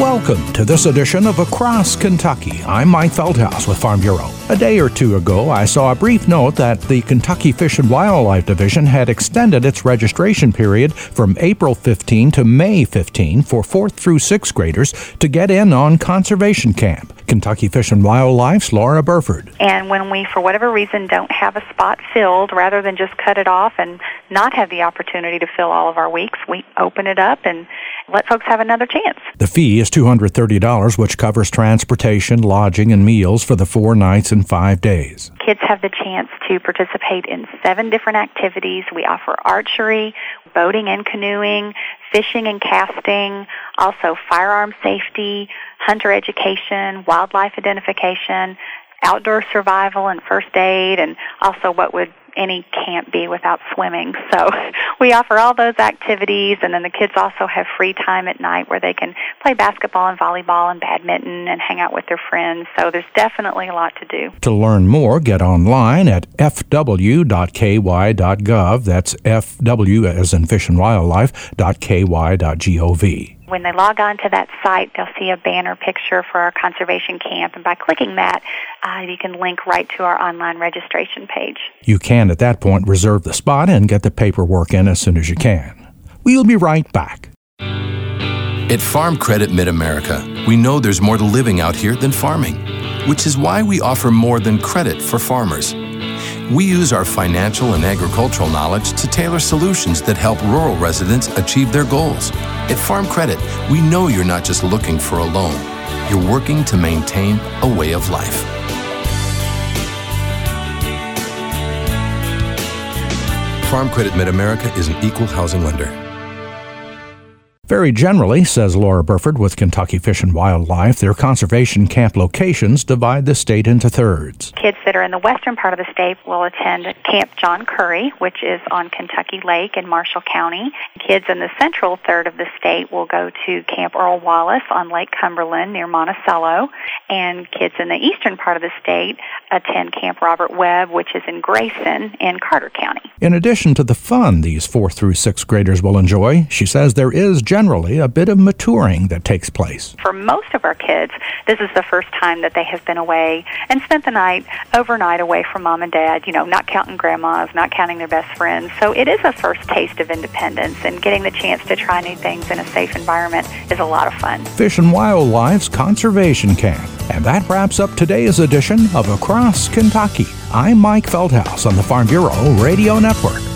Welcome to this edition of Across Kentucky. I'm Mike Feldhaus with Farm Bureau. A day or two ago, I saw a brief note that the Kentucky Fish and Wildlife Division had extended its registration period from April 15 to May 15 for 4th through 6th graders to get in on conservation camp. Kentucky Fish and Wildlife's Laura Burford. And when we, for whatever reason, don't have a spot filled, rather than just cut it off and not have the opportunity to fill all of our weeks, we open it up and let folks have another chance. The fee is $230, which covers transportation, lodging, and meals for the 4 nights and 5 days. Kids have the chance to participate in 7 different activities. We offer archery, boating and canoeing, fishing and casting, also firearm safety, hunter education, wildlife identification, outdoor survival and first aid, and also what would any camp be without swimming. So we offer all those activities, and then the kids also have free time at night where they can play basketball and volleyball and badminton and hang out with their friends. So there's definitely a lot to do. To learn more, get online at fw.ky.gov. That's FW as in Fish and Wildlife, .ky.gov. When they log on to that site, they'll see a banner picture for our conservation camp, and by clicking that, you can link right to our online registration page. You can, at that point, reserve the spot and get the paperwork in as soon as you can. We'll be right back. At Farm Credit Mid-America, we know there's more to living out here than farming, which is why we offer more than credit for farmers. We use our financial and agricultural knowledge to tailor solutions that help rural residents achieve their goals. At Farm Credit, we know you're not just looking for a loan. You're working to maintain a way of life. Farm Credit Mid-America is an equal housing lender. Very generally, says Laura Burford with Kentucky Fish and Wildlife, their conservation camp locations divide the state into thirds. Kids that are in the western part of the state will attend Camp John Curry, which is on Kentucky Lake in Marshall County. Kids in the central third of the state will go to Camp Earl Wallace on Lake Cumberland near Monticello. And kids in the eastern part of the state attend Camp Robert Webb, which is in Grayson in Carter County. In addition to the fun these 4th through 6th graders will enjoy, she says there is generally a bit of maturing that takes place. For most of our kids, this is the first time that they have been away and spent the night overnight away from mom and dad, not counting grandmas, not counting their best friends. So it is a first taste of independence, and getting the chance to try new things in a safe environment is a lot of fun. Fish and Wildlife's Conservation Camp. And that wraps up today's edition of Across Kentucky. I'm Mike Feldhaus on the Farm Bureau Radio Network.